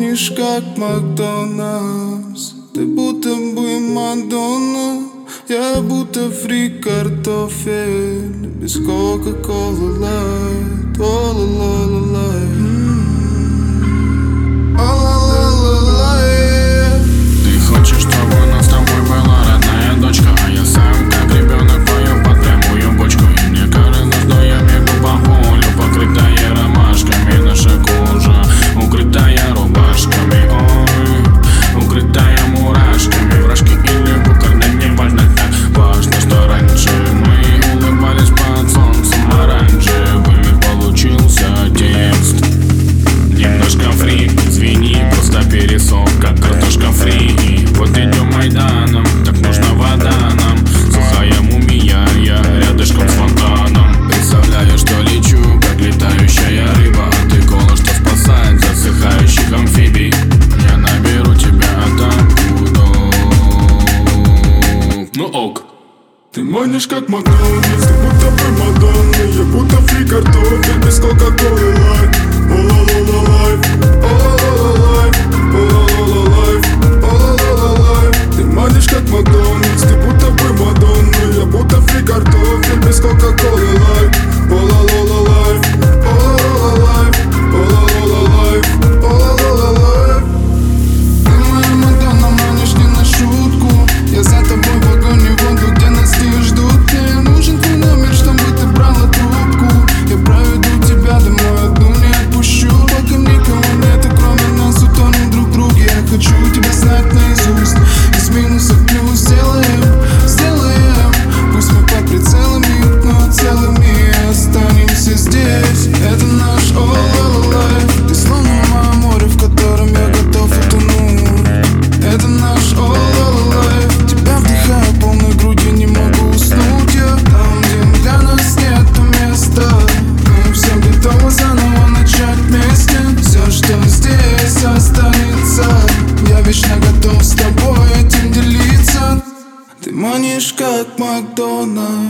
манишь, как Макдональдс. Ты будто бы Мадонна, я будто фри картофель. Без кока-колы лайт, о-ла-ла-ла-лай. Ты хочешь, чтобы у нас с тобой была родная дочка, а я сам как ребенок пою под прямую бочку. И мне кажется, что я бегу по полю, покрытая ромашками. Наша кожа укрытая рубашками, ой, укрытая мурашками. Вражки или буквально не важно, так важно, что раньше мы улыбались под солнцем оранжевым. Получился текст немножко фри, извини, просто пересох, как картошка фри. Вот идем Майданом, так нужна вода нам. Сухая мумия, я рядышком с фонтаном. Представляю, что лечу, как летающая рыба, а ты кола, что спасает засыхающих амфибий. Я наберу тебя, а там буду. Ну ок. Ты манишь, как Макдональдс, ты будто бы Мадонна, я будто фри картофель без кока-колы лайт. О-ла-ла-ла-лайф, о-ла-ла-ла-лайф, о-ла-ла-ла-лайф, о-ла-ла-ла-лайф. Ты манишь, как Макдональдс, ты будто бы Мадонна, я будто фри картофель без кока-колы лайт. О-ла-ла-ла-лайф, о-ла-ла-ла-лайф, о-ла-ла-ла-лайф, о-ла-ла-ла-лайф. Ты моя Мадонна, манишь не на шутку, я за тобой в огонь и воду, где нас не ждут. Мне нужен твой номер, чтобы ты брала трубку. Я проведу тебя домой, одну не отпущу. Пока никого нету, кроме нас, утонем друг в друге. Я хочу тебя знать наизусть, из минуса в плюс сделаем. Пусть мы под прицелами, но целыми останемся здесь. Это наш all life. Ты словно мое море, в котором я готов утонуть. Это наш all life. Тебя вдыхаю полной грудью, не могу уснуть. Я там, где для нас нету места. Мы все готовы заново начать вместе. Все, что здесь останется, я вечно готов с тобой этим делиться. Ты манишь, как Макдональдс.